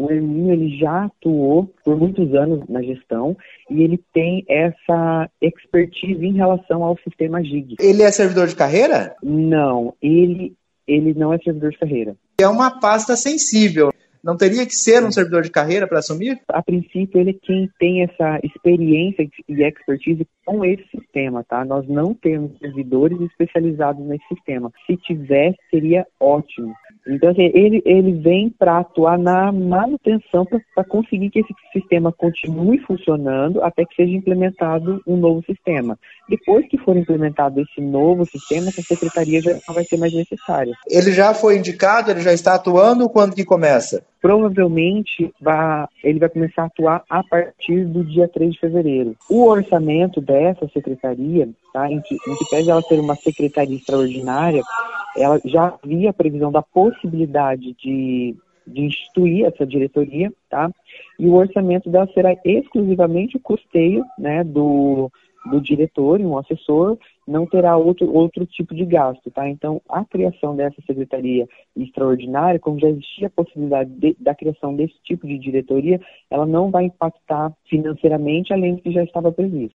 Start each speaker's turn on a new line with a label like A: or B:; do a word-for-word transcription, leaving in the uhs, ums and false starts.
A: o Hermínio ele já atuou por muitos anos na gestão e ele tem essa expertise em relação ao sistema G I G.
B: Ele é servidor de carreira?
A: Não, ele, ele não é servidor de carreira.
B: É uma pasta sensível. Não teria que ser um servidor de carreira para assumir?
A: A princípio, ele é quem tem essa experiência e expertise com esse sistema, tá? Nós não temos servidores especializados nesse sistema. Se tivesse, seria ótimo. Então, assim, ele, ele vem para atuar na manutenção para conseguir que esse sistema continue funcionando até que seja implementado um novo sistema. Depois que for implementado esse novo sistema, essa secretaria já não vai ser mais necessária.
B: Ele já foi indicado, ele já está atuando, quando que começa?
A: Provavelmente vai, ele vai começar a atuar a partir do dia três de fevereiro. O orçamento dessa secretaria, tá, em, que, em que pese ela ser uma secretaria extraordinária, ela já havia a previsão da possibilidade de, de instituir essa diretoria, tá? E o orçamento dela será exclusivamente o custeio, né, do, do diretor e um assessor, não terá outro, outro tipo de gasto, tá? Então, a criação dessa secretaria extraordinária, como já existia a possibilidade de, da criação desse tipo de diretoria, ela não vai impactar financeiramente além do que já estava previsto.